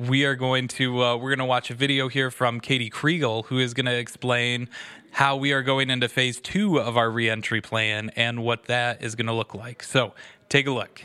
we are going to we're going to watch a video here from Katie Kriegel, who is going to explain how we are going into phase 2 of our reentry plan and what that is going to look like. So take a look.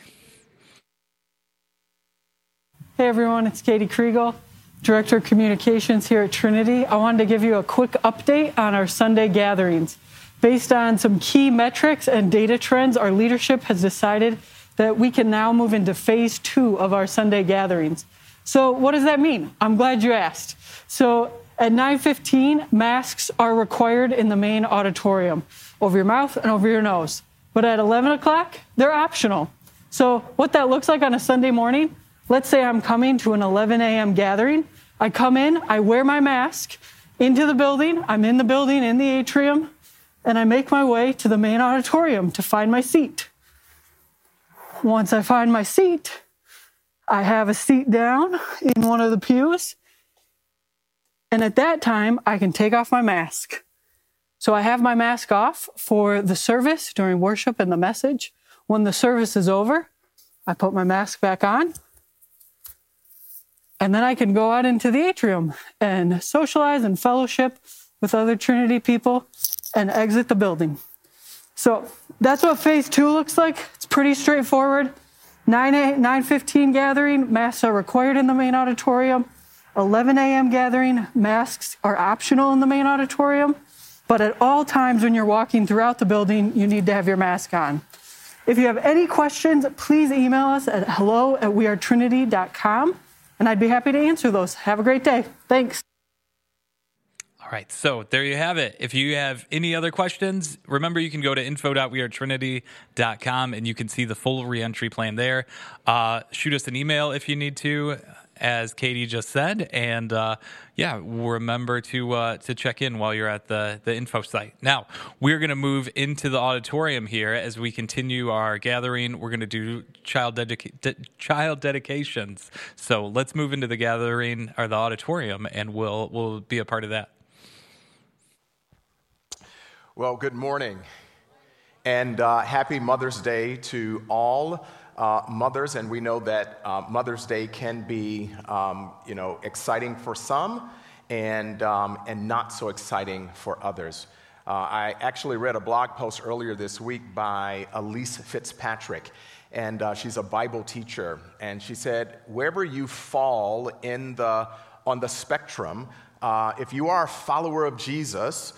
Hey everyone, it's Katie Kriegel, Director of Communications here at Trinity. I wanted to give you a quick update on our Sunday gatherings. Based on some key metrics and data trends, our leadership has decided that we can now move into phase 2 of our Sunday gatherings. So what does that mean? I'm glad you asked. So at 9:15, masks are required in the main auditorium, over your mouth and over your nose. But at 11 o'clock, they're optional. So what that looks like on a Sunday morning, let's say I'm coming to an 11 a.m. gathering. I come in, I wear my mask into the building. I'm in the building, in the atrium, and I make my way to the main auditorium to find my seat. Once I find my seat, I have a seat down in one of the pews. And at that time, I can take off my mask. So I have my mask off for the service during worship and the message. When the service is over, I put my mask back on. And then I can go out into the atrium and socialize and fellowship with other Trinity people and exit the building. So that's what phase 2 looks like. It's pretty straightforward. 9:15 gathering, masks are required in the main auditorium. 11 a.m. gathering, masks are optional in the main auditorium. But at all times when you're walking throughout the building, you need to have your mask on. If you have any questions, please email us at hello@wearetrinity.com, and I'd be happy to answer those. Have a great day. Thanks. All right, so there you have it. If you have any other questions, remember you can go to info.wearetrinity.com and you can see the full reentry plan there. Shoot us an email if you need to, as Katie just said, and remember to check in while you're at the info site. Now, we're going to move into the auditorium here as we continue our gathering. We're going to do child dedications. So let's move into the gathering or the auditorium, and we'll be a part of that. Well, good morning, and happy Mother's Day to all mothers. And we know that Mother's Day can be, exciting for some, and not so exciting for others. I actually read a blog post earlier this week by Elise Fitzpatrick, and she's a Bible teacher, and she said, wherever you fall on the spectrum, if you are a follower of Jesus,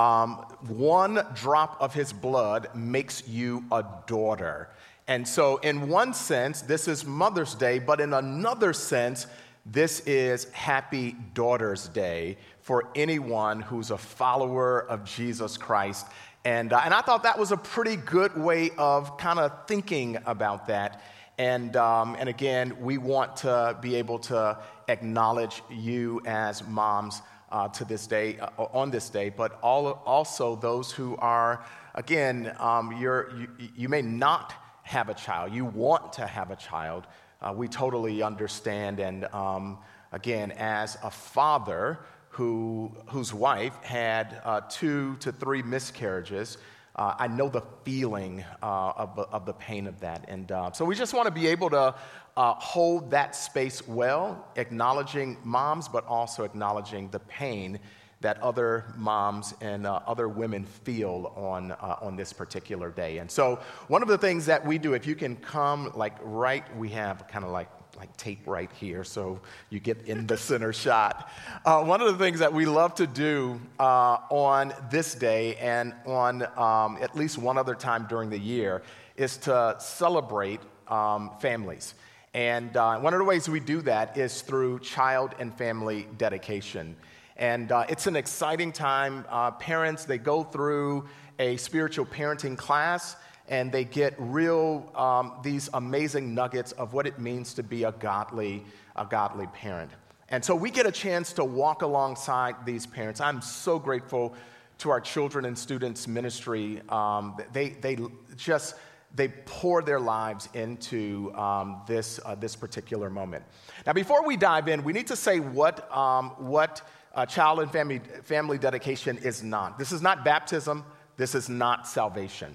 one drop of his blood makes you a daughter. And so in one sense, this is Mother's Day, but in another sense, this is Happy Daughter's Day for anyone who's a follower of Jesus Christ. And I thought that was a pretty good way of kind of thinking about that. And again, we want to be able to acknowledge you as moms to this day, on this day, but also those who are, again, you may not have a child, you want to have a child. We totally understand, and again, as a father whose wife had 2 to 3 miscarriages, I know the feeling of the pain of that, and so we just want to be able to hold that space well, acknowledging moms, but also acknowledging the pain that other moms and other women feel on this particular day. And so one of the things that we do, if you can come we have kind of like tape right here so you get in the center shot. One of the things that we love to do on this day and on at least one other time during the year is to celebrate families. And one of the ways we do that is through child and family dedication. And it's an exciting time. Parents, they go through a spiritual parenting class, and they get these amazing nuggets of what it means to be a godly parent. And so we get a chance to walk alongside these parents. I'm so grateful to our children and students ministry. They pour their lives into this particular moment. Now, before we dive in, we need to say what child and family dedication is not. This is not baptism. This is not salvation.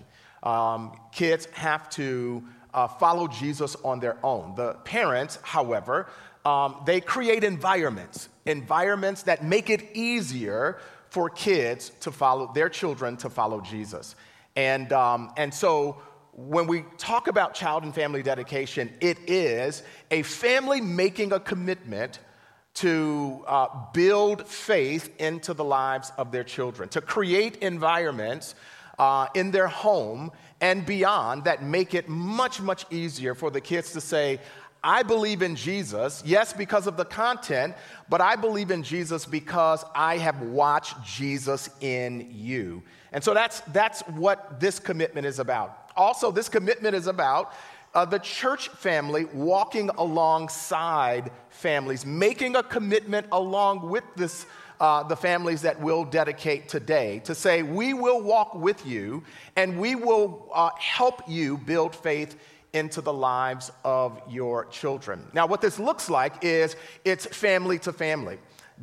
Kids have to follow Jesus on their own. The parents, however, they create environments that make it easier for kids to follow, their children to follow Jesus. And so when we talk about child and family dedication, it is a family making a commitment to build faith into the lives of their children, to create environments in their home and beyond that make it much, much easier for the kids to say, I believe in Jesus, yes, because of the content, but I believe in Jesus because I have watched Jesus in you. And so that's what this commitment is about. Also, this commitment is about the church family walking alongside families, making a commitment along with this, the families that we'll dedicate today to say, we will walk with you and we will help you build faith into the lives of your children. Now, what this looks like is it's family to family.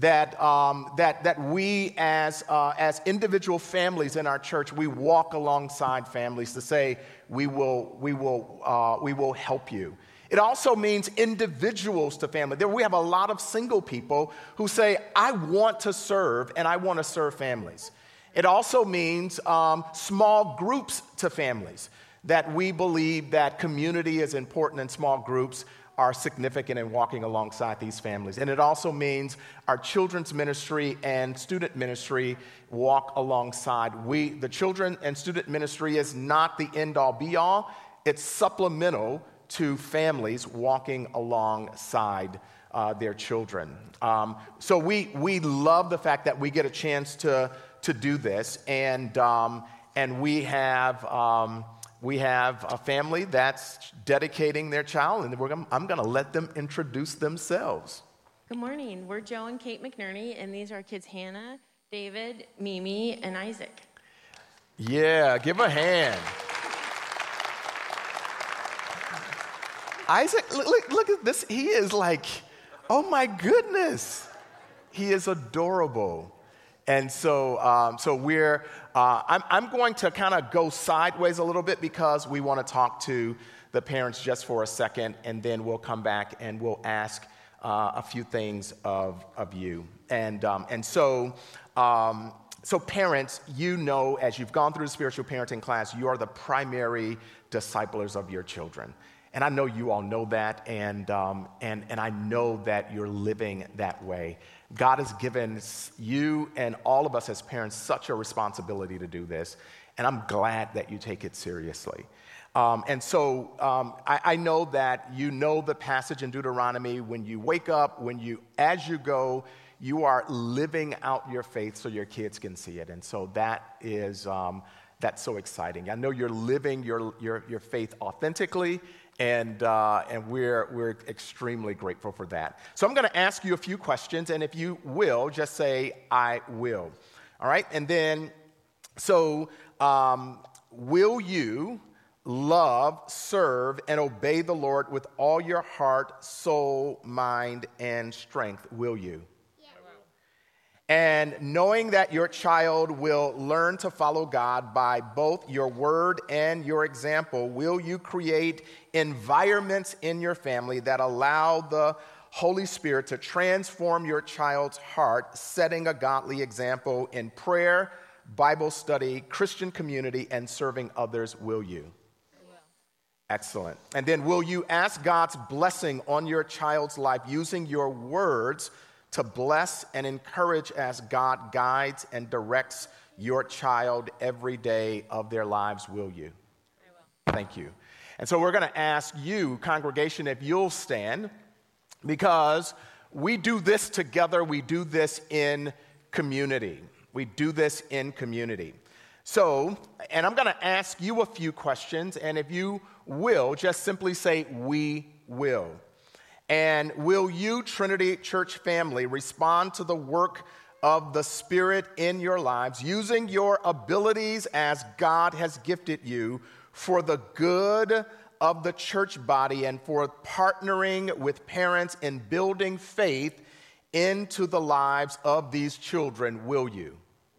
That we as individual families in our church, we walk alongside families to say we will help you. It also means individuals to family. We have a lot of single people who say, I want to serve and I want to serve families. It also means small groups to families, that we believe that community is important and small groups are significant in walking alongside these families. And it also means our children's ministry and student ministry walk alongside. The children and student ministry is not the end-all, be-all. It's supplemental to families walking alongside their children. So we love the fact that we get a chance to do this, and we have a family that's dedicating their child, and I'm going to let them introduce themselves. Good morning. We're Joe and Kate McNerney, and these are our kids Hannah, David, Mimi, and Isaac. Yeah, give a hand. Isaac, look at this. He is like, oh my goodness. He is adorable. And so I'm going to kind of go sideways a little bit because we want to talk to the parents just for a second, and then we'll come back and we'll ask a few things of you. So parents, you know, as you've gone through the spiritual parenting class, you are the primary disciplers of your children. And I know you all know that, and I know that you're living that way. God has given you and all of us as parents such a responsibility to do this, and I'm glad that you take it seriously. I know that you know the passage in Deuteronomy, when you wake up, as you go, you are living out your faith so your kids can see it. And so that is, that's so exciting. I know you're living your faith authentically, and we're extremely grateful for that. So I'm going to ask you a few questions, and if you will, just say, I will. All right? And then, will you love, serve, and obey the Lord with all your heart, soul, mind, and strength? Will you? And knowing that your child will learn to follow God by both your word and your example, will you create environments in your family that allow the Holy Spirit to transform your child's heart, setting a godly example in prayer, Bible study, Christian community, and serving others? Will you? I will. Excellent. And then will you ask God's blessing on your child's life using your words to bless and encourage as God guides and directs your child every day of their lives? Will you? I will. Thank you. And so we're going to ask you, congregation, if you'll stand, because we do this together. We do this in community. We do this in community. So, and I'm going to ask you a few questions, and if you will, just simply say, we will. And will you, Trinity Church family, respond to the work of the Spirit in your lives, using your abilities as God has gifted you for the good of the church body and for partnering with parents in building faith into the lives of these children? Will you?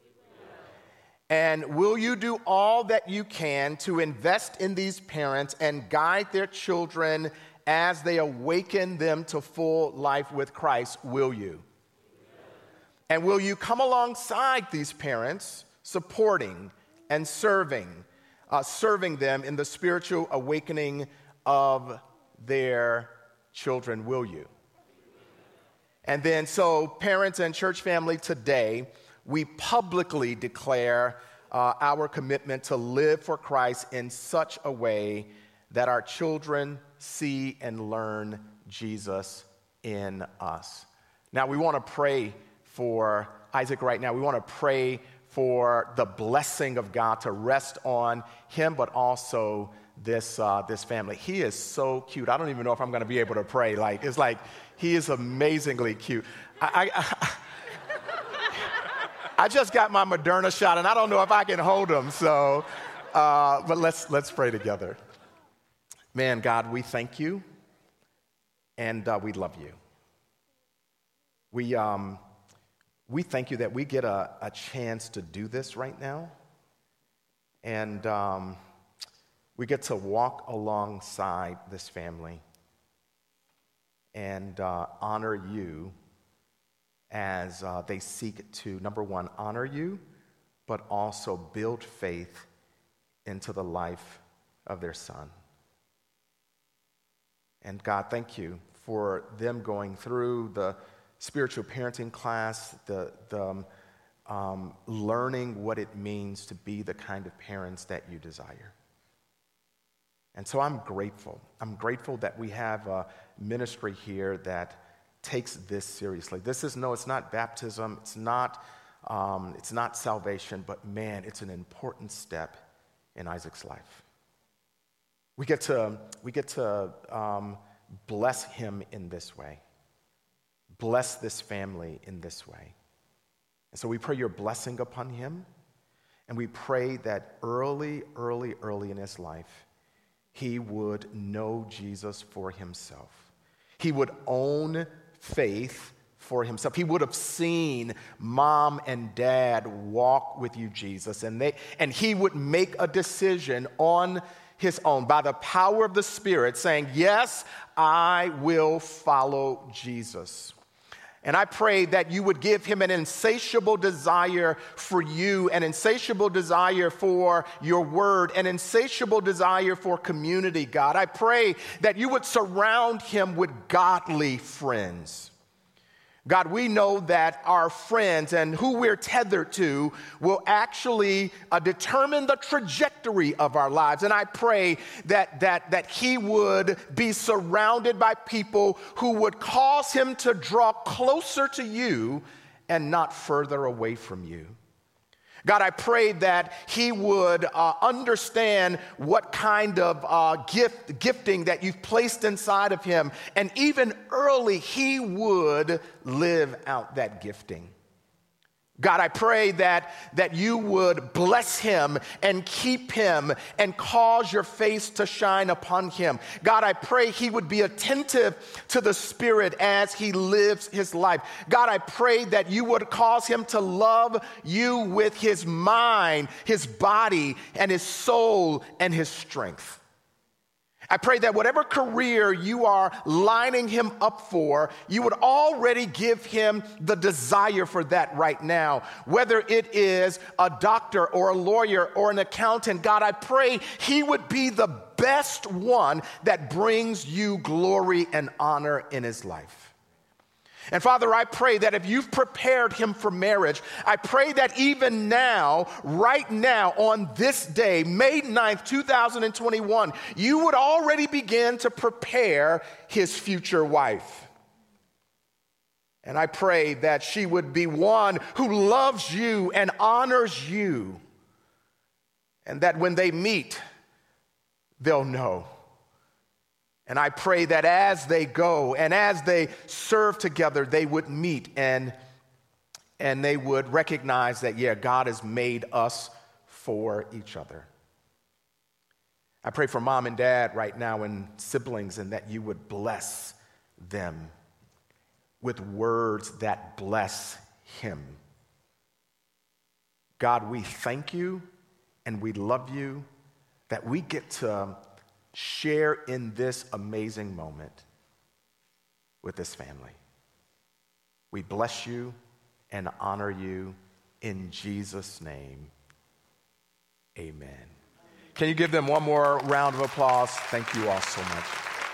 And will you do all that you can to invest in these parents and guide their children as they awaken them to full life with Christ, will you? And will you come alongside these parents, supporting and serving them in the spiritual awakening of their children? Will you? And then, so parents and church family, today, we publicly declare our commitment to live for Christ in such a way that our children see and learn Jesus in us. Now, we want to pray for Isaac right now. We want to pray for the blessing of God to rest on him, but also this family. He is so cute. I don't even know if I'm going to be able to pray. It's like he is amazingly cute. I just got my Moderna shot, and I don't know if I can hold him. So, but let's pray together. Man, God, we thank you, and we love you. We thank you that we get a chance to do this right now, and we get to walk alongside this family and honor you as they seek to, number one, honor you, but also build faith into the life of their son. And God, thank you for them going through the spiritual parenting class, the learning what it means to be the kind of parents that you desire. And so I'm grateful. I'm grateful that we have a ministry here that takes this seriously. It's not baptism, it's not salvation, but man, it's an important step in Isaac's life. We get to bless him in this way. Bless this family in this way. And so we pray your blessing upon him, and we pray that early in his life, he would know Jesus for himself. He would own faith for himself. He would have seen mom and dad walk with you, Jesus, and he would make a decision on his own by the power of the Spirit saying, yes, I will follow Jesus. And I pray that you would give him an insatiable desire for you, an insatiable desire for your word, an insatiable desire for community, God. I pray that you would surround him with godly friends. God, we know that our friends and who we're tethered to will actually determine the trajectory of our lives. And I pray that he would be surrounded by people who would cause him to draw closer to you and not further away from you. God, I pray that he would understand what kind of gifting that you've placed inside of him, and even early he would live out that gifting. God, I pray that you would bless him and keep him and cause your face to shine upon him. God, I pray he would be attentive to the Spirit as he lives his life. God, I pray that you would cause him to love you with his mind, his body, and his soul, and his strength. I pray that whatever career you are lining him up for, you would already give him the desire for that right now. Whether it is a doctor or a lawyer or an accountant, God, I pray he would be the best one that brings you glory and honor in his life. And Father, I pray that if you've prepared him for marriage, I pray that even now, right now, on this day, May 9th, 2021, you would already begin to prepare his future wife. And I pray that she would be one who loves you and honors you, and that when they meet, they'll know. And I pray that as they go and as they serve together, they would meet and they would recognize that, yeah, God has made us for each other. I pray for mom and dad right now and siblings, and that you would bless them with words that bless him. God, we thank you and we love you that we get to share in this amazing moment with this family. We bless you and honor you in Jesus' name. Amen. Can you give them one more round of applause? Thank you all so much.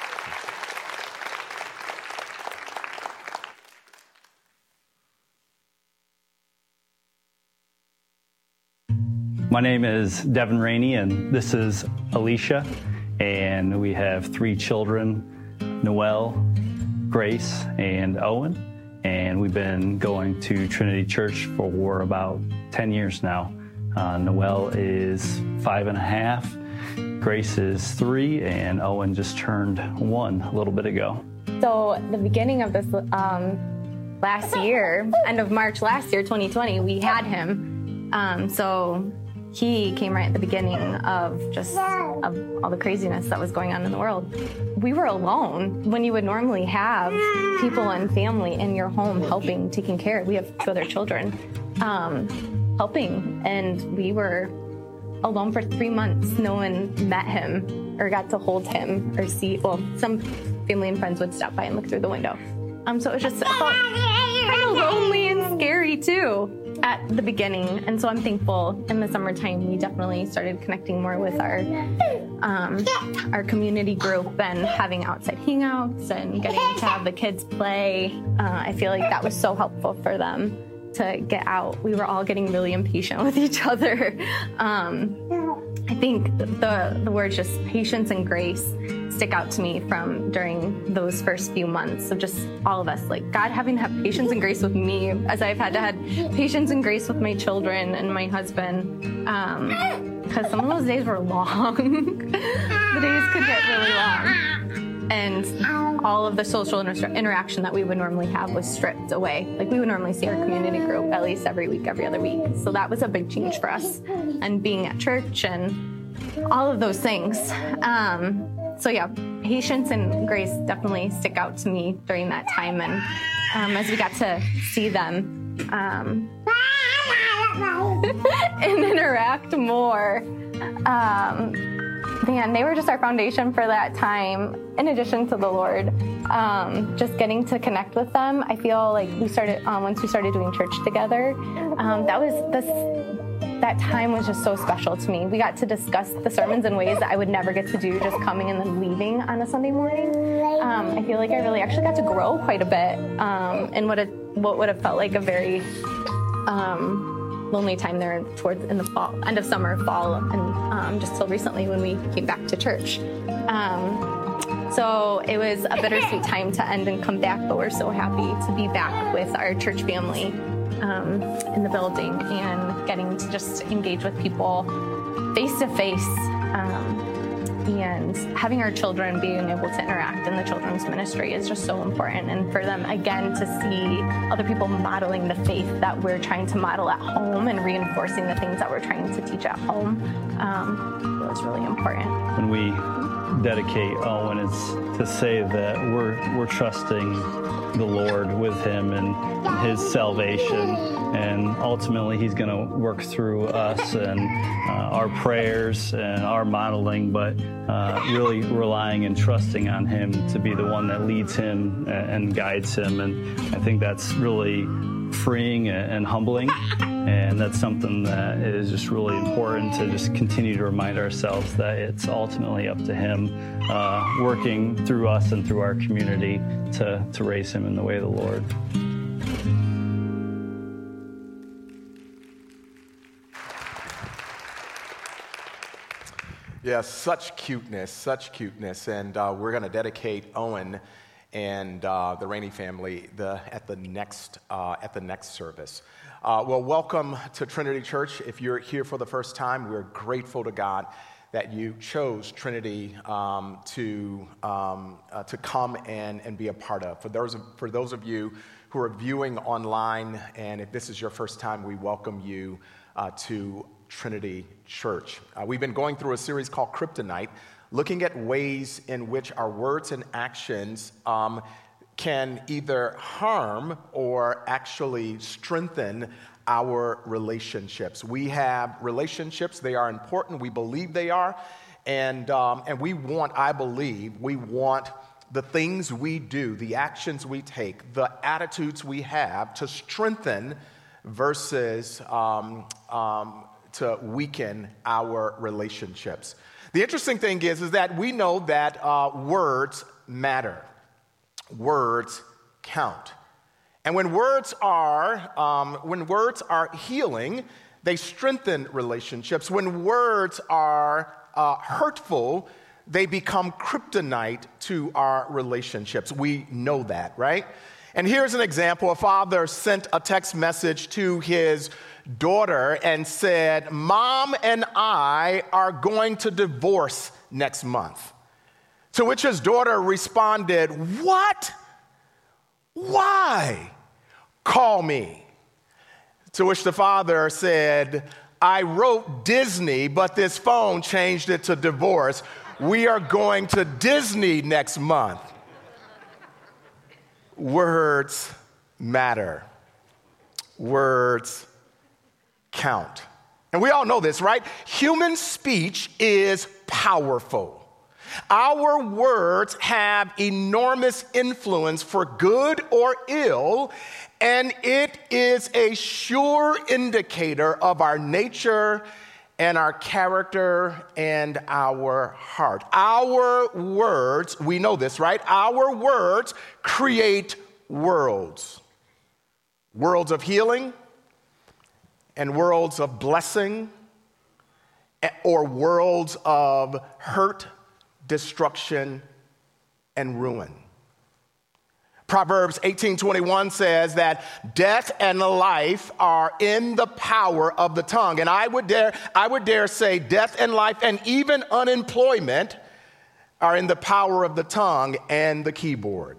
My name is Devin Rainey, and this is Alicia, and we have 3 children, Noelle, Grace, and Owen, and we've been going to Trinity Church for about 10 years now. Noelle is 5.5, Grace is 3, and Owen just turned 1 a little bit ago. So the beginning of this last year, end of March last year, 2020, we had him. So he came right at the beginning of all the craziness that was going on in the world. We were alone when you would normally have people and family in your home helping, taking care. We have 2 other children helping, and we were alone for 3 months. No one met him or got to hold him or see. Well, some family and friends would stop by and look through the window. So it felt kind of lonely and scary too at the beginning. And so I'm thankful in the summertime we definitely started connecting more with our community group and having outside hangouts and getting to have the kids play. I feel like that was so helpful for them to get out. We were all getting really impatient with each other. I think the words just patience and grace stick out to me from during those first few months of just all of us, like God having to have patience and grace with me as I've had to have patience and grace with my children and my husband, because some of those days were long. The days could get really long. And all of the social interaction that we would normally have was stripped away. Like we would normally see our community group at least every week, every other week. So that was a big change for us, and being at church and all of those things. So yeah, patience and grace definitely stick out to me during that time. And as we got to see them and interact more, man, they were just our foundation for that time. In addition to the Lord, just getting to connect with them, I feel like we started once we started doing church together. That time was just so special to me. We got to discuss the sermons in ways that I would never get to do just coming and then leaving on a Sunday morning. I feel like I really actually got to grow quite a bit in what would have felt like a very lonely time there towards in the fall, end of summer, fall, and just till recently when we came back to church. So it was a bittersweet time to end and come back, but we're so happy to be back with our church family in the building and getting to just engage with people face to face, and having our children being able to interact in the children's ministry is just so important. And for them, again, to see other people modeling the faith that we're trying to model at home and reinforcing the things that we're trying to teach at home was really important. When we dedicate Owen, it's to say that we're trusting the Lord with him and his salvation, and ultimately he's going to work through us and our prayers and our modeling, but really relying and trusting on him to be the one that leads him and guides him. And I think that's really freeing and humbling, and that's something that is just really important to just continue to remind ourselves that it's ultimately up to him working through us and through our community to raise him in the way of the Lord. Yes, such cuteness, and we're going to dedicate Owen and the Rainey family at the next service. Well, welcome to Trinity Church. If you're here for the first time, we're grateful to God that you chose Trinity to come and be a part of. For those of you who are viewing online, and if this is your first time, we welcome you to Trinity Church. We've been going through a series called Kryptonite, looking at ways in which our words and actions can either harm or actually strengthen our relationships. We have relationships, they are important, we believe they are, And we want, I believe, we want the things we do, the actions we take, the attitudes we have to strengthen versus to weaken our relationships. The interesting thing is that we know that words matter. Words count. And when words are healing, they strengthen relationships. When words are hurtful, they become kryptonite to our relationships. We know that, right? And here's an example. A father sent a text message to his daughter and said, "Mom and I are going to divorce next month." To which his daughter responded, "What? Why? Call me." To which the father said, "I wrote Disney, but this phone changed it to divorce. We are going to Disney next month." Words matter. Words count. And we all know this, right? Human speech is powerful. Our words have enormous influence for good or ill, and it is a sure indicator of our nature and our character and our heart. Our words, we know this, right? Our words create worlds. Worlds of healing and worlds of blessing, or worlds of hurt, destruction, and ruin. Proverbs 18:21 says that death and life are in the power of the tongue. And I would dare say death and life and even unemployment are in the power of the tongue and the keyboard.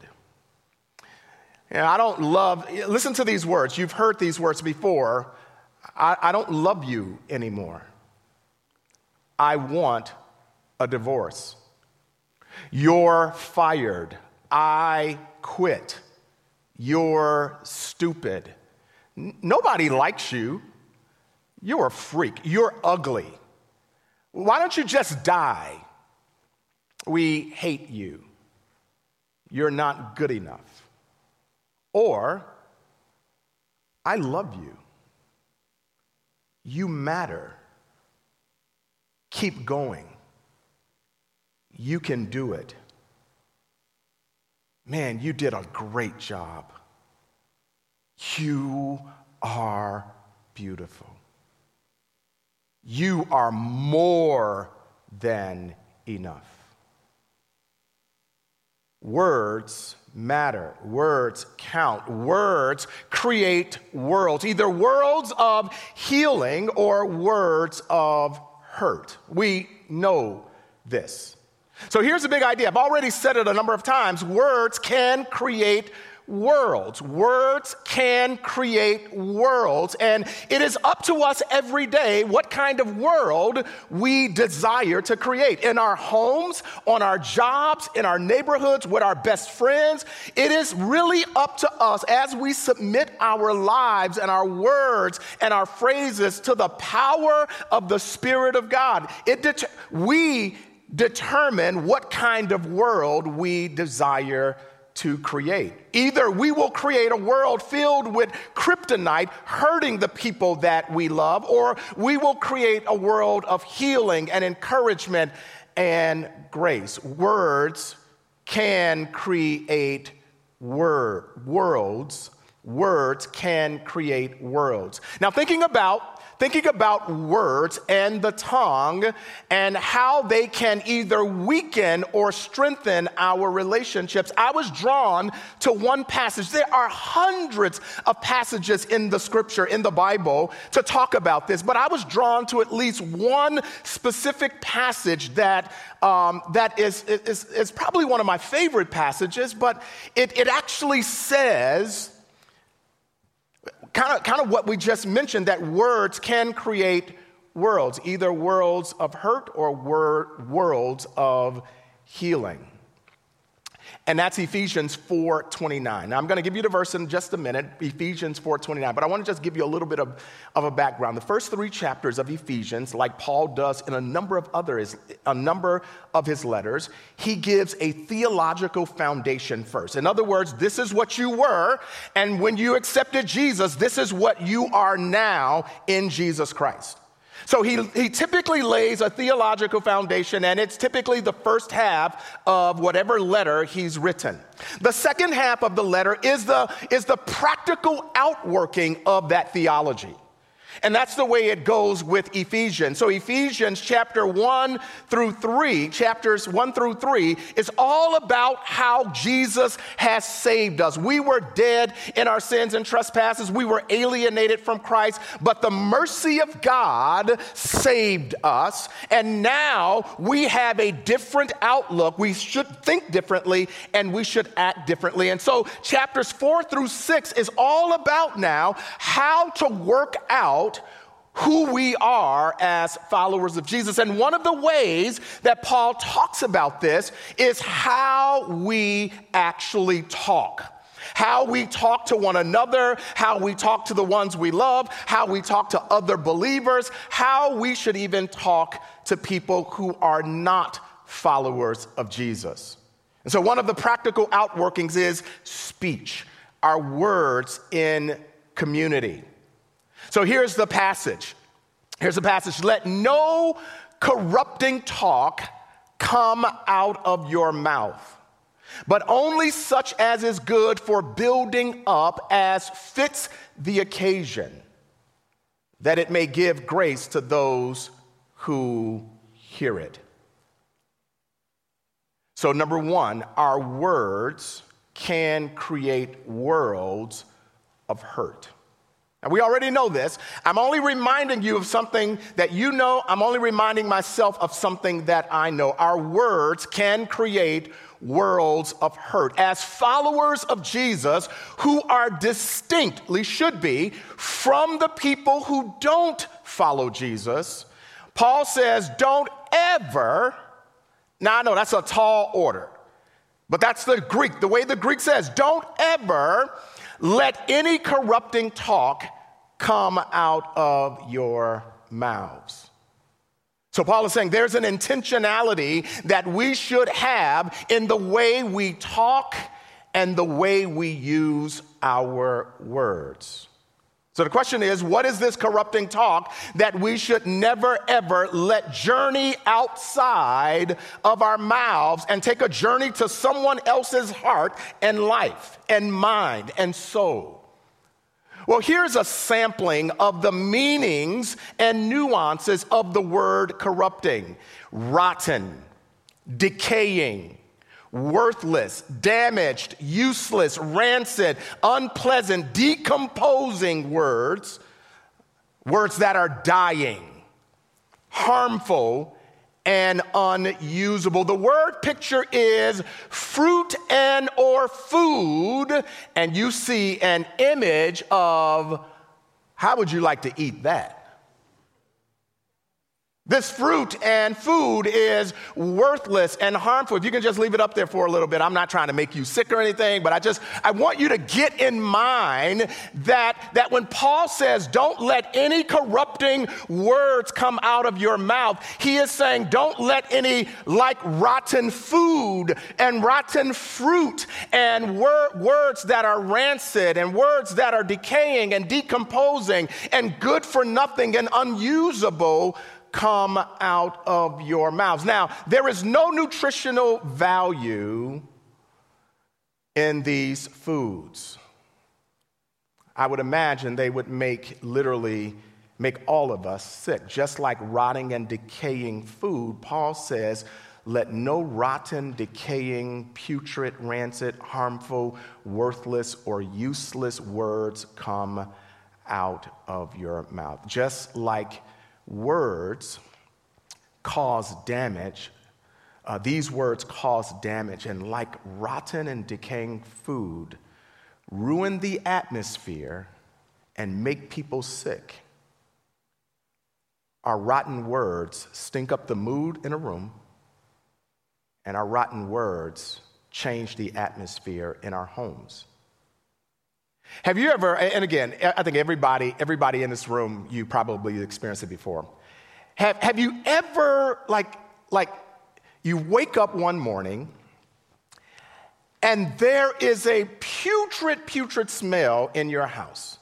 Listen to these words. You've heard these words before. I don't love you anymore. I want a divorce. You're fired. I quit. You're stupid. Nobody likes you. You're a freak. You're ugly. Why don't you just die? We hate you. You're not good enough. Or, I love you. You matter. Keep going. You can do it. Man, you did a great job. You are beautiful. You are more than enough. Words matter. Words count. Words create worlds, either worlds of healing or words of hurt. We know this. So here's the big idea. I've already said it a number of times. Words can create worlds. Words can create worlds. And it is up to us every day what kind of world we desire to create. In our homes, on our jobs, in our neighborhoods, with our best friends. It is really up to us as we submit our lives and our words and our phrases to the power of the Spirit of God. We determine what kind of world we desire to create. Either we will create a world filled with kryptonite, hurting the people that we love, or we will create a world of healing and encouragement and grace. Words can create worlds. Words can create worlds. Now, thinking about words and the tongue and how they can either weaken or strengthen our relationships, I was drawn to one passage. There are hundreds of passages in the scripture, in the Bible, to talk about this, but I was drawn to at least one specific passage that is probably one of my favorite passages, but it actually says kind of what we just mentioned, that words can create worlds, either worlds of hurt or worlds of healing. And that's Ephesians 4:29. Now, I'm going to give you the verse in just a minute, Ephesians 4:29, but I want to just give you a little bit of a background. The first 3 chapters of Ephesians, like Paul does in a number of his letters, he gives a theological foundation first. In other words, this is what you were, and when you accepted Jesus, this is what you are now in Jesus Christ. So he typically lays a theological foundation, and it's typically the first half of whatever letter he's written. The second half of the letter is the practical outworking of that theology. And that's the way it goes with Ephesians. So Ephesians chapters 1 through 3 is all about how Jesus has saved us. We were dead in our sins and trespasses. We were alienated from Christ, but the mercy of God saved us. And now we have a different outlook. We should think differently and we should act differently. And so chapters 4 through 6 is all about now how to work out who we are as followers of Jesus. And one of the ways that Paul talks about this is how we actually talk. How we talk to one another, how we talk to the ones we love, how we talk to other believers, how we should even talk to people who are not followers of Jesus. And so one of the practical outworkings is speech, our words in community. So here's the passage. Let no corrupting talk come out of your mouth, but only such as is good for building up as fits the occasion, that it may give grace to those who hear it. So number 1, our words can create worlds of hurt. Now, we already know this. I'm only reminding you of something that you know. I'm only reminding myself of something that I know. Our words can create worlds of hurt. As followers of Jesus who are distinctly, should be, from the people who don't follow Jesus, Paul says, don't ever, now I know that's a tall order, but that's the Greek, the way the Greek says, don't ever let any corrupting talk come out of your mouths. So Paul is saying there's an intentionality that we should have in the way we talk and the way we use our words. So the question is, what is this corrupting talk that we should never, ever let journey outside of our mouths and take a journey to someone else's heart and life and mind and soul? Well, here's a sampling of the meanings and nuances of the word corrupting: rotten, decaying, worthless, damaged, useless, rancid, unpleasant, decomposing words that are dying, harmful, and unusable. The word picture is fruit and or food, and you see an image of how would you like to eat that? This fruit and food is worthless and harmful. If you can just leave it up there for a little bit. I'm not trying to make you sick or anything, but I want you to get in mind that when Paul says, don't let any corrupting words come out of your mouth, he is saying, don't let any like rotten food and rotten fruit and words that are rancid and words that are decaying and decomposing and good for nothing and unusable come out of your mouths. Now, there is no nutritional value in these foods. I would imagine they would literally make all of us sick. Just like rotting and decaying food, Paul says, let no rotten, decaying, putrid, rancid, harmful, worthless, or useless words come out of your mouth. Just like words cause damage, these words cause damage, and like rotten and decaying food, ruin the atmosphere and make people sick. Our rotten words stink up the mood in a room, and our rotten words change the atmosphere in our homes. Have you ever, and again, I think everybody in this room, you probably experienced it before. Have you ever, like you wake up one morning and there is a putrid smell in your house?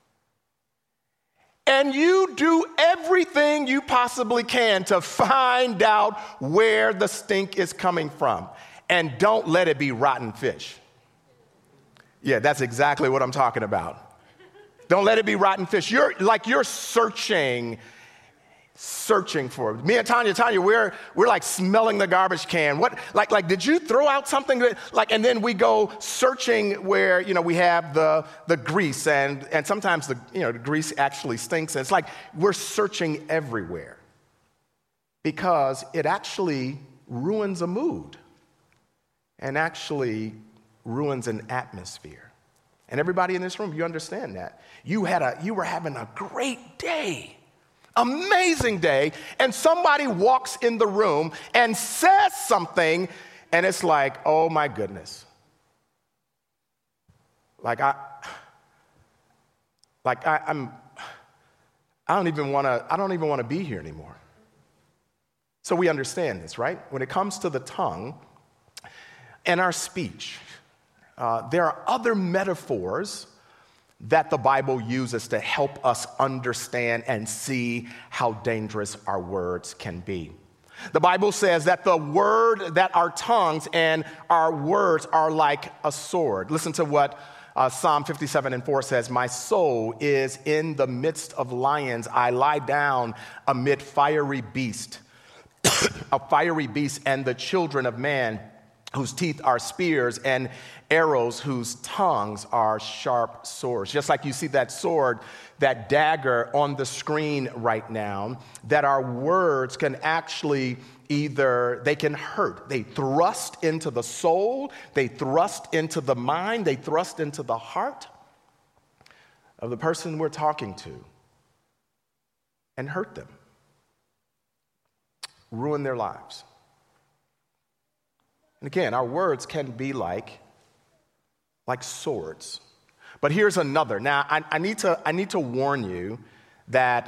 And you do everything you possibly can to find out where the stink is coming from. And don't let it be rotten fish. Yeah, that's exactly what I'm talking about. Don't let it be rotten fish. You're searching for it. Me and Tanya, we're like smelling the garbage can. What, like, did you throw out something? And then we go searching where, we have the grease and sometimes the grease actually stinks. And it's like we're searching everywhere because it actually ruins a mood and actually ruins an atmosphere. And everybody in this room, you understand that. You were having a great day. Amazing day, and somebody walks in the room and says something, and it's like, oh my goodness. I don't even want to be here anymore. So we understand this, right? When it comes to the tongue and our speech, there are other metaphors that the Bible uses to help us understand and see how dangerous our words can be. The Bible says that that our tongues and our words are like a sword. Listen to what Psalm 57:4 says, "My soul is in the midst of lions. I lie down amid fiery beasts, a fiery beast and the children of man, whose teeth are spears and arrows, whose tongues are sharp swords." Just like you see that sword, that dagger on the screen right now, that our words can actually they can hurt. They thrust into the soul, they thrust into the mind, they thrust into the heart of the person we're talking to and hurt them, ruin their lives. And again, our words can be like swords. But here's another. Now, I need to warn you that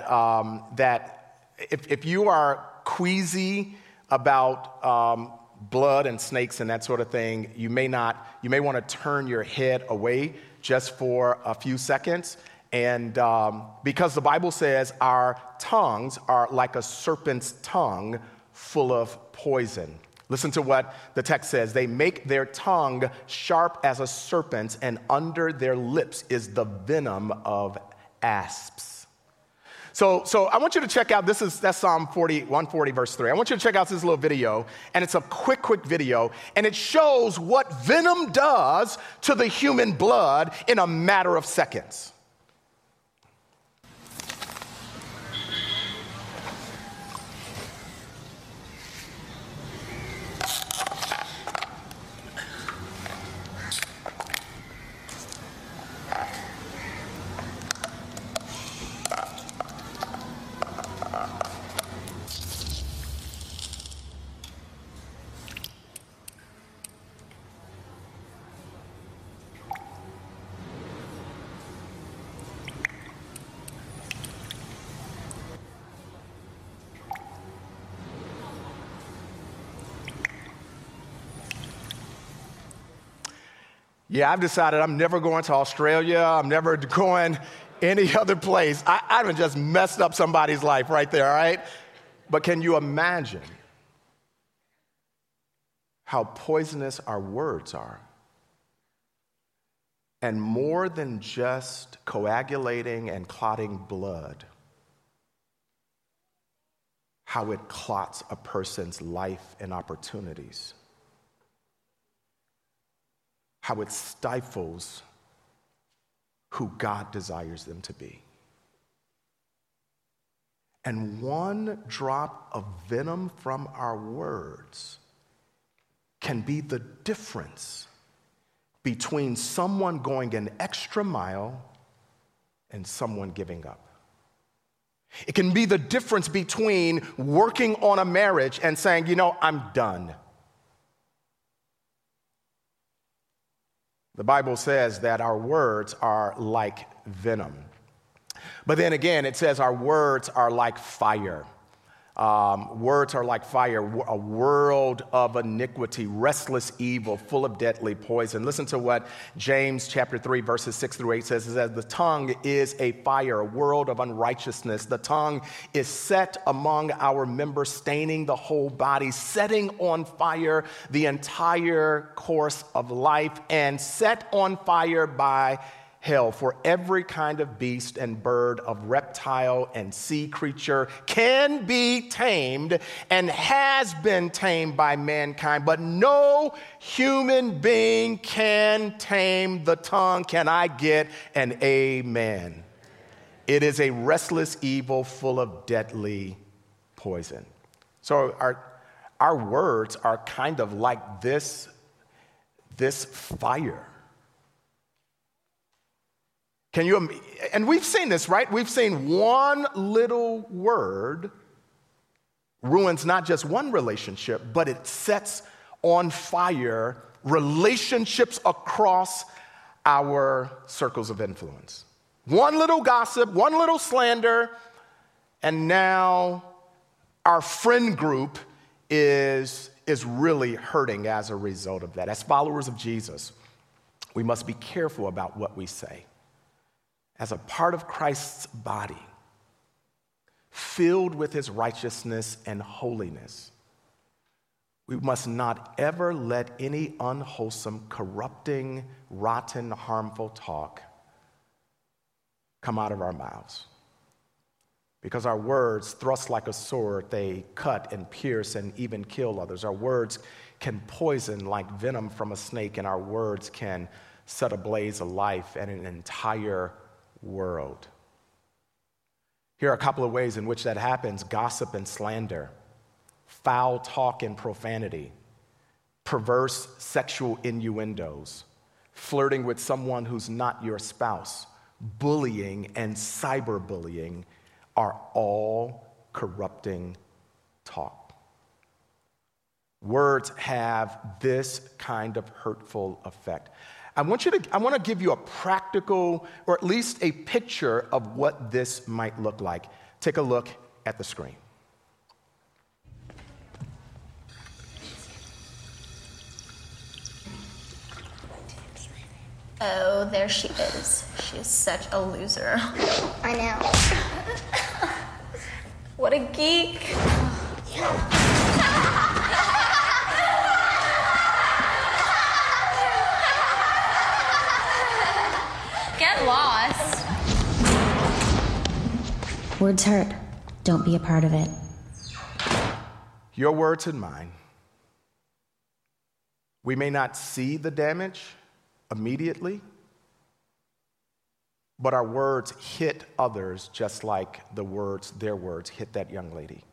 if you are queasy about blood and snakes and that sort of thing, you may want to turn your head away just for a few seconds. And because the Bible says our tongues are like a serpent's tongue full of poison. Listen to what the text says. They make their tongue sharp as a serpent's, and under their lips is the venom of asps. So I want you to check out, that's Psalm 140, verse 3. I want you to check out this little video, and it's a quick video, and it shows what venom does to the human blood in a matter of seconds. Yeah, I've decided I'm never going to Australia. I'm never going any other place. I've just messed up somebody's life right there, all right? But can you imagine how poisonous our words are? And more than just coagulating and clotting blood, how it clots a person's life and opportunities. How it stifles who God desires them to be. And one drop of venom from our words can be the difference between someone going an extra mile and someone giving up. It can be the difference between working on a marriage and saying, I'm done. The Bible says that our words are like venom. But then again, it says our words are like fire. Words are like fire, a world of iniquity, restless evil, full of deadly poison. Listen to what James chapter 3, verses 6 through 8 says. It says, the tongue is a fire, a world of unrighteousness. The tongue is set among our members, staining the whole body, setting on fire the entire course of life, and set on fire by hell. For every kind of beast and bird, of reptile and sea creature can be tamed and has been tamed by mankind, but no human being can tame the tongue. Can I get an amen? It is a restless evil full of deadly poison. So our words are kind of like this fire. And we've seen this, right? We've seen one little word ruins not just one relationship, but it sets on fire relationships across our circles of influence. One little gossip, one little slander, and now our friend group is really hurting as a result of that. As followers of Jesus, we must be careful about what we say. As a part of Christ's body, filled with his righteousness and holiness, we must not ever let any unwholesome, corrupting, rotten, harmful talk come out of our mouths. Because our words, thrust like a sword, they cut and pierce and even kill others. Our words can poison like venom from a snake, and our words can set ablaze a life and an entire world. Here are a couple of ways in which that happens: gossip and slander, foul talk and profanity, perverse sexual innuendos, flirting with someone who's not your spouse, bullying and cyberbullying are all corrupting talk. Words have this kind of hurtful effect. I want to give you a practical, or at least a picture of what this might look like. Take a look at the screen. Oh, there she is. She is such a loser. I know. What a geek. Get lost. Words hurt. Don't be a part of it. Your words and mine. We may not see the damage immediately, but our words hit others just like their words hit that young lady.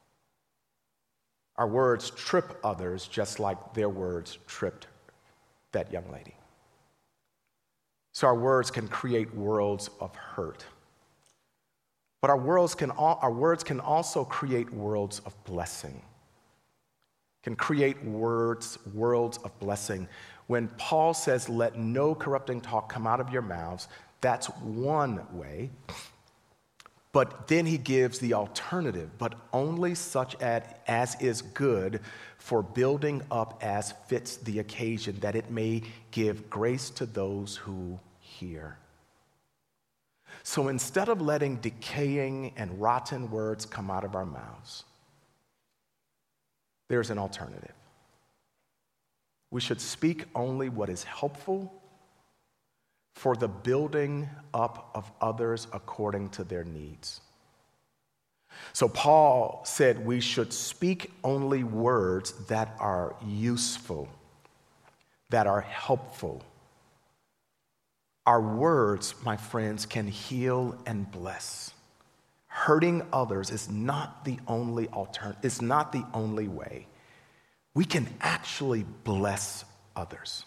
Our words trip others just like their words tripped that young lady. So our words can create worlds of hurt. But our words can also create worlds of blessing. Can create worlds of blessing. When Paul says, let no corrupting talk come out of your mouths, that's one way. But then he gives the alternative, but only such as is good for building up as fits the occasion, that it may give grace to those who hear. So instead of letting decaying and rotten words come out of our mouths, there's an alternative. We should speak only what is helpful for the building up of others according to their needs. So Paul said we should speak only words that are useful, that are helpful. Our words, my friends, can heal and bless. Hurting others is not the only alternative, it's not the only way. We can actually bless others.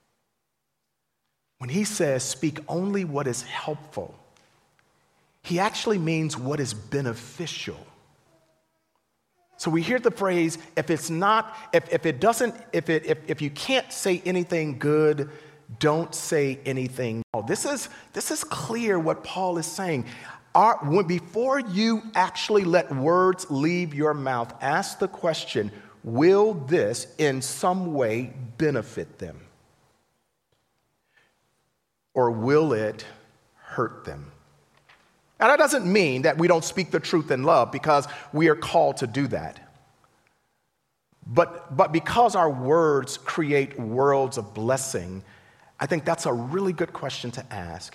When he says speak only what is helpful, he actually means what is beneficial. So we hear the phrase, if you can't say anything good, don't say anything. This is clear what Paul is saying. Before you actually let words leave your mouth, ask the question, will this in some way benefit them? Or will it hurt them? Now, that doesn't mean that we don't speak the truth in love, because we are called to do that. But because our words create worlds of blessing, I think that's a really good question to ask.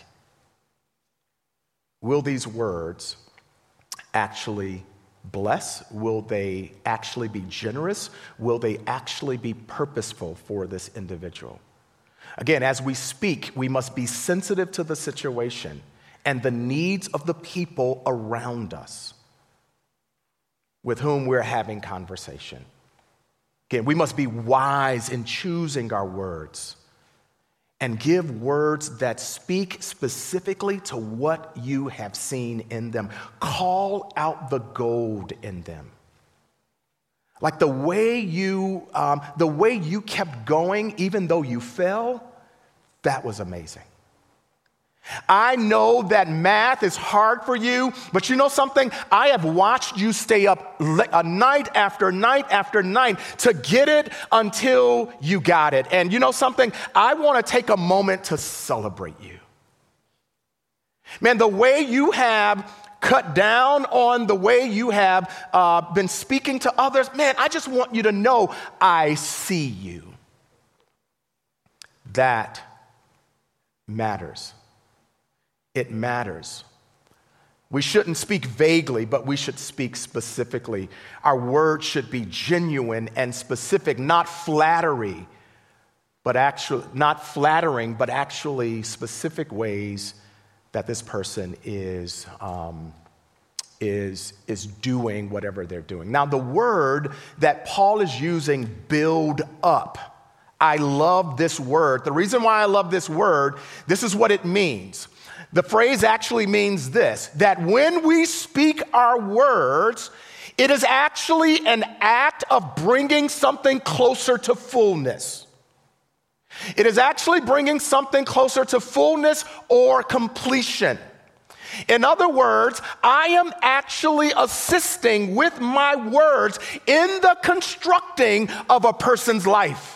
Will these words actually bless? Will they actually be generous? Will they actually be purposeful for this individual? Again, as we speak, we must be sensitive to the situation and the needs of the people around us with whom we're having conversation. Again, we must be wise in choosing our words and give words that speak specifically to what you have seen in them. Call out the gold in them. Like the way you kept going even though you fell, that was amazing. I know that math is hard for you, but you know something? I have watched you stay up night after night after night to get it until you got it. And you know something? I want to take a moment to celebrate you. Man, the way you have cut down on the way you have been speaking to others, man, I just want you to know I see you. That matters. It matters. We shouldn't speak vaguely, but we should speak specifically. Our words should be genuine and specific, not flattering, but actually specific ways that this person is doing whatever they're doing. Now, the word that Paul is using, build up. I love this word. The reason why I love this word, this is what it means. The phrase actually means this, that when we speak our words, it is actually an act of bringing something closer to fullness. It is actually bringing something closer to fullness or completion. In other words, I am actually assisting with my words in the constructing of a person's life.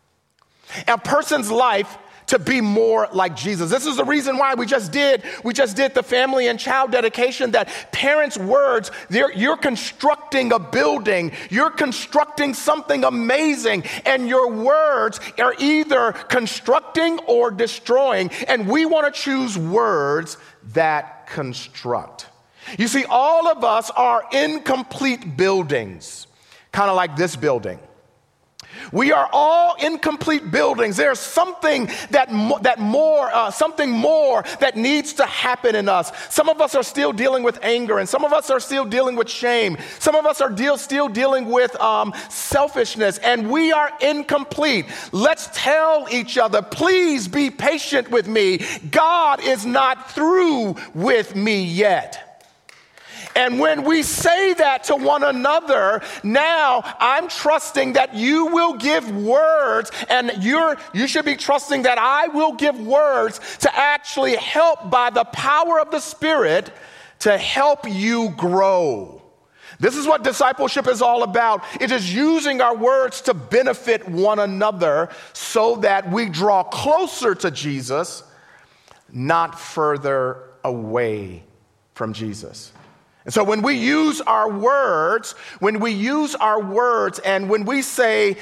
A person's life to be more like Jesus. This is the reason why we just did the family and child dedication, that parents' words, you're constructing a building, you're constructing something amazing, and your words are either constructing or destroying, and we want to choose words that construct. You see, all of us are incomplete buildings, kind of like this building. We are all incomplete buildings. There's something something more that needs to happen in us. Some of us are still dealing with anger, and some of us are still dealing with shame. Some of us are still dealing with selfishness, and we are incomplete. Let's tell each other, please be patient with me. God is not through with me yet. And when we say that to one another, now I'm trusting that you will give words, and you should be trusting that I will give words to actually help by the power of the Spirit to help you grow. This is what discipleship is all about. It is using our words to benefit one another so that we draw closer to Jesus, not further away from Jesus. And so when we use our words, and when we use our words and say,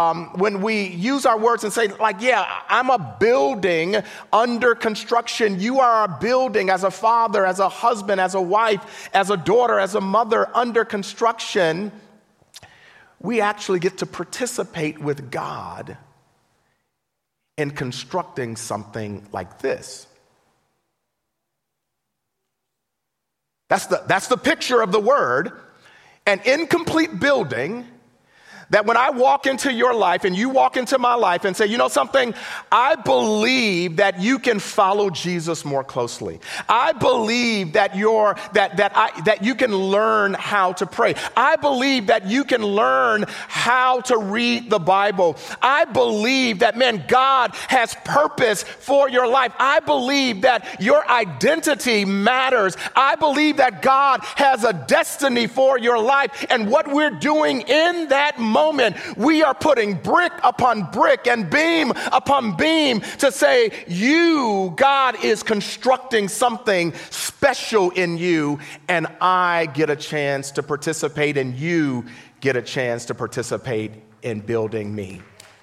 like, yeah, I'm a building under construction. You are a building as a father, as a husband, as a wife, as a daughter, as a mother under construction. We actually get to participate with God in constructing something like this. That's the picture of the word. An incomplete building That when I walk into your life and you walk into my life and say, you know something, I believe that you can follow Jesus more closely. I believe that you can learn how to pray. I believe that you can learn how to read the Bible. I believe that, man, God has purpose for your life. I believe that your identity matters. I believe that God has a destiny for your life. And what we're doing in that moment, we are putting brick upon brick and beam upon beam to say, you, God is constructing something special in you, and I get a chance to participate, and you get a chance to participate in building me.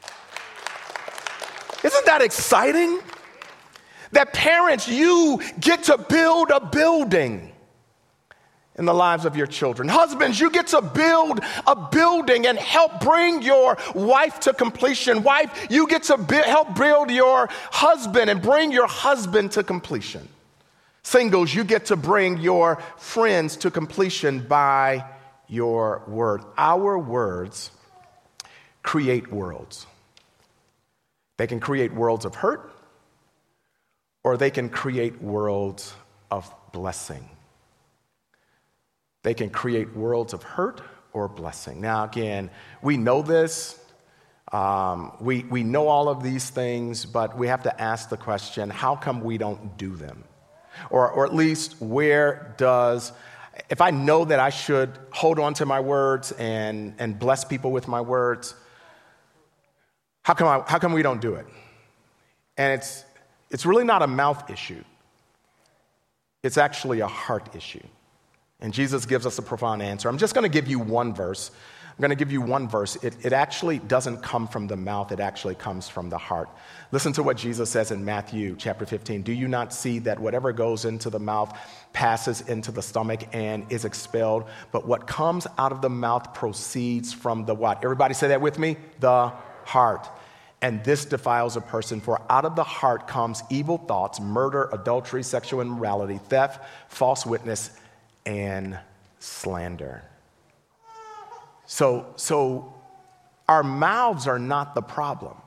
Isn't that exciting? That parents, you get to build a building in the lives of your children. Husbands, you get to build a building and help bring your wife to completion. Wife, you get to help build your husband and bring your husband to completion. Singles, you get to bring your friends to completion by your word. Our words create worlds. They can create worlds of hurt, or they can create worlds of blessing. They can create worlds of hurt or blessing. Now, again, we know this. We know all of these things, but we have to ask the question, how come we don't do them? Or at least, if I know that I should hold on to my words and bless people with my words, how come we don't do it? And it's really not a mouth issue. It's actually a heart issue. And Jesus gives us a profound answer. I'm just going to give you one verse. It actually doesn't come from the mouth. It actually comes from the heart. Listen to what Jesus says in Matthew chapter 15. Do you not see that whatever goes into the mouth passes into the stomach and is expelled? But what comes out of the mouth proceeds from the what? Everybody say that with me? The heart. And this defiles a person, for out of the heart comes evil thoughts, murder, adultery, sexual immorality, theft, false witness, and slander. So our mouths are not the problem.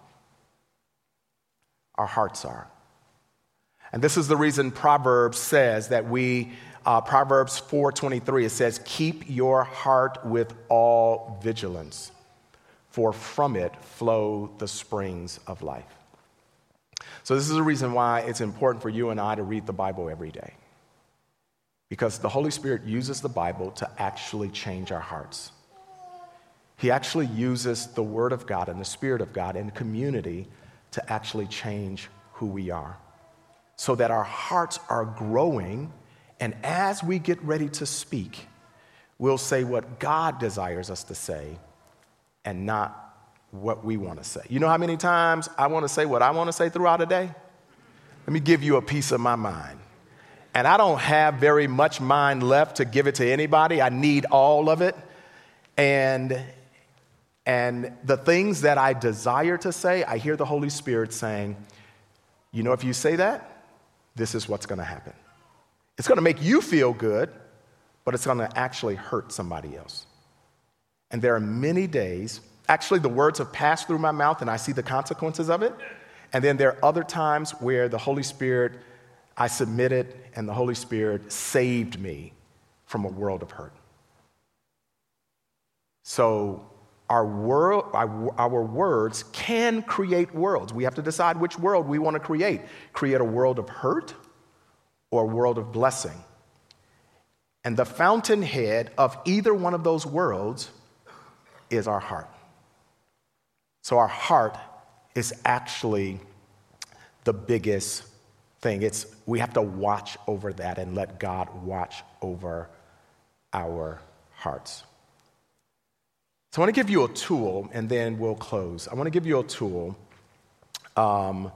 Our hearts are. And this is the reason Proverbs says that Proverbs 4:23, it says, keep your heart with all vigilance, for from it flow the springs of life. So this is the reason why it's important for you and I to read the Bible every day. Because the Holy Spirit uses the Bible to actually change our hearts. He actually uses the Word of God and the Spirit of God in community to actually change who we are, so that our hearts are growing, and as we get ready to speak, we'll say what God desires us to say and not what we want to say. You know how many times I want to say what I want to say throughout a day? Let me give you a piece of my mind. And I don't have very much mind left to give it to anybody. I need all of it. And the things that I desire to say, I hear the Holy Spirit saying, you know, if you say that, this is what's going to happen. It's going to make you feel good, but it's going to actually hurt somebody else. And there are many days, actually the words have passed through my mouth and I see the consequences of it. And then there are other times where the Holy Spirit, I submitted, and the Holy Spirit saved me from a world of hurt. So our words can create worlds. We have to decide which world we want to create. Create a world of hurt or a world of blessing. And the fountainhead of either one of those worlds is our heart. So our heart is actually the biggest thing. We have to watch over that and let God watch over our hearts. So I want to give you a tool, and then we'll close. I want to give you a tool, that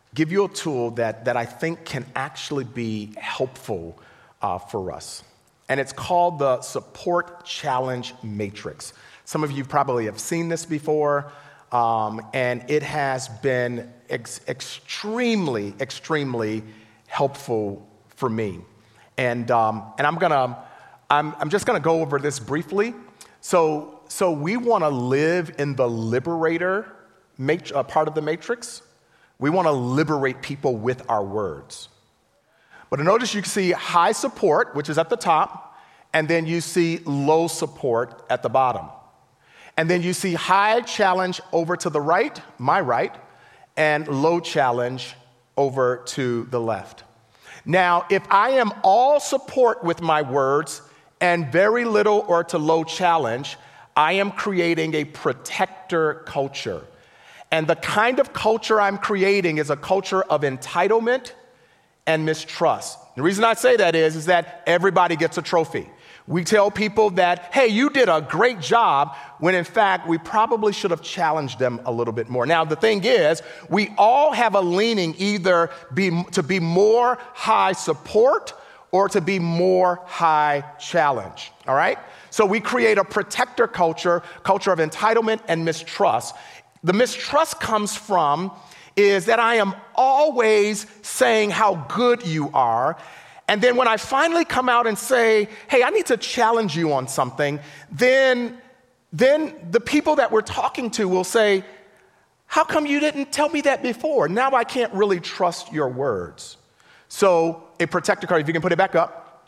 I think can actually be helpful for us. And it's called the Support Challenge Matrix. Some of you probably have seen this before, and it has been extremely, extremely helpful for me. And I'm just gonna go over this briefly. So So we want to live in the liberator part of the matrix. We want to liberate people with our words. But notice you can see high support, which is at the top, and then you see low support at the bottom. And then you see high challenge over to the right, my right, and low challenge over to the left. Now, if I am all support with my words and very little or to low challenge, I am creating a protector culture. And the kind of culture I'm creating is a culture of entitlement and mistrust. The reason I say that is that everybody gets a trophy. We tell people that, hey, you did a great job, when in fact, we probably should have challenged them a little bit more. Now, the thing is, we all have a leaning either to be more high support or to be more high challenge, all right? So we create a protector culture of entitlement and mistrust. The mistrust comes from is that I am always saying how good you are. And then when I finally come out and say, hey, I need to challenge you on something, then the people that we're talking to will say, how come you didn't tell me that before? Now I can't really trust your words. So a protector culture, if you can put it back up,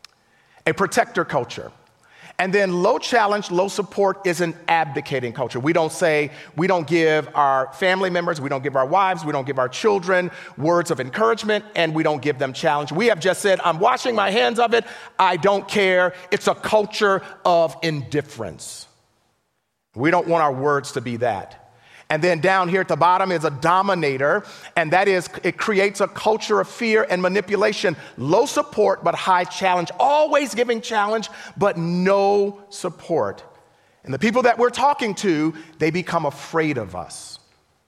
a protector culture. And then low challenge, low support is an abdicating culture. We don't give our family members, we don't give our wives, we don't give our children words of encouragement, and we don't give them challenge. We have just said, I'm washing my hands of it, I don't care. It's a culture of indifference. We don't want our words to be that. And then down here at the bottom is a dominator, and that is, it creates a culture of fear and manipulation. Low support, but high challenge. Always giving challenge, but no support. And the people that we're talking to, they become afraid of us.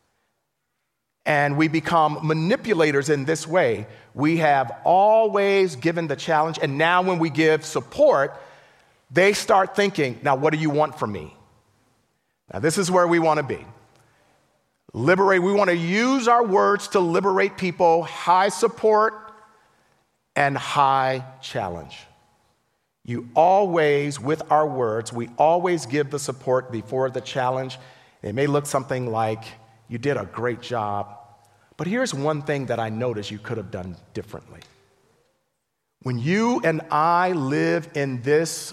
And we become manipulators in this way. We have always given the challenge, and now when we give support, they start thinking, now what do you want from me? Now this is where we want to be. Liberate, we want to use our words to liberate people, high support and high challenge. You always, with our words, we always give the support before the challenge. It may look something like, you did a great job, but here's one thing that I noticed you could have done differently. When you and I live in this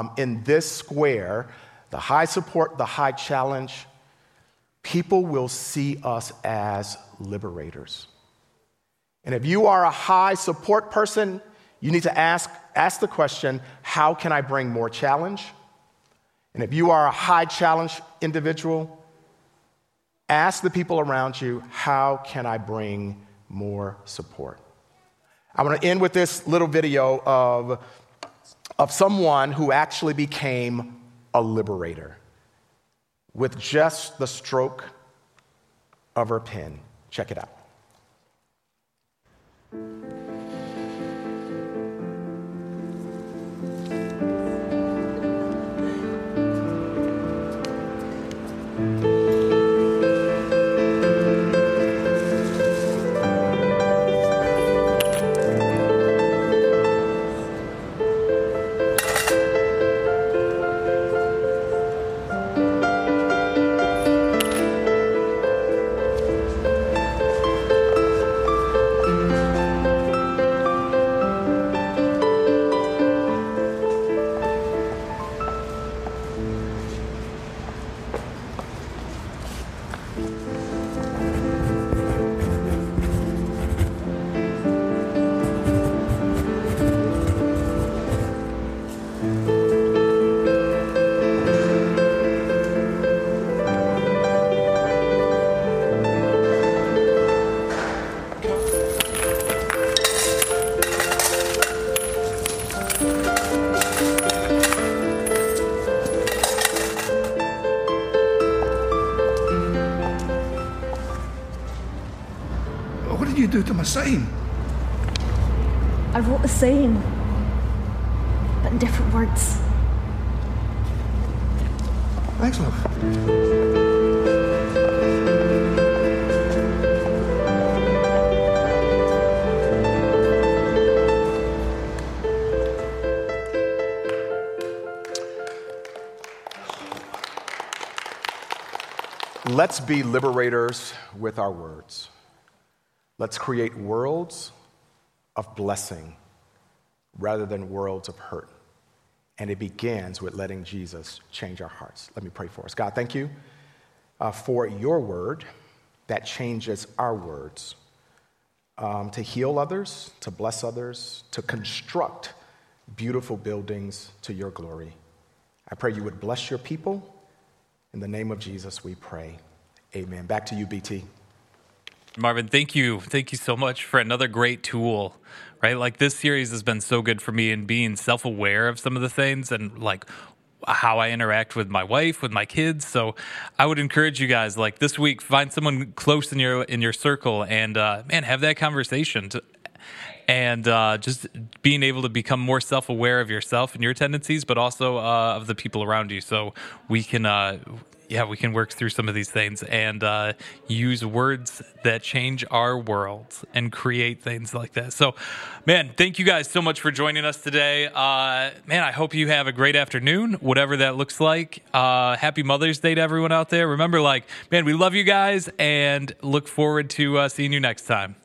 square, the high support, the high challenge, people will see us as liberators. And if you are a high support person, you need to ask the question, how can I bring more challenge? And if you are a high challenge individual, ask the people around you, how can I bring more support? I want to end with this little video of someone who actually became a liberator with just the stroke of her pen. Check it out. Do to my sign? I wrote the saying, but in different words. Thanks, love. let's be liberators with our words. Let's create worlds of blessing rather than worlds of hurt. And it begins with letting Jesus change our hearts. Let me pray for us. God, thank you for your word that changes our words to heal others, to bless others, to construct beautiful buildings to your glory. I pray you would bless your people. In the name of Jesus, we pray. Amen. Back to you, BT. Marvin, thank you. Thank you so much for another great tool, right? Like, this series has been so good for me in being self-aware of some of the things and like how I interact with my wife, with my kids. So I would encourage you guys, like, this week, find someone close in your circle and have that conversation. And just being able to become more self-aware of yourself and your tendencies, but also of the people around you. So we can work through some of these things and use words that change our world and create things like that. So, man, thank you guys so much for joining us today. I hope you have a great afternoon, whatever that looks like. Happy Mother's Day to everyone out there. Remember, we love you guys and look forward to seeing you next time.